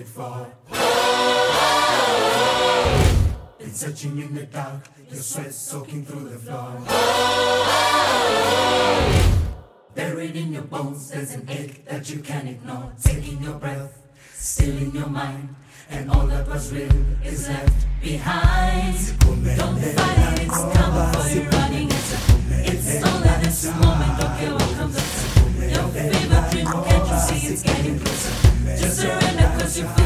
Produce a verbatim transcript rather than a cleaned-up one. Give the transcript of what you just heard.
wanted for. Been searching in the dark, your sweat soaking through the floor. Buried in your bones, there's an ache that you can't ignore. Taking your breath, still in your mind, and all that was real is left behind. Don't fight it, it's coming for you, running. It's, it's all in this moment, don't care what comes up. Your favorite dream, can't you see it's getting closer? Just surrender cause you feel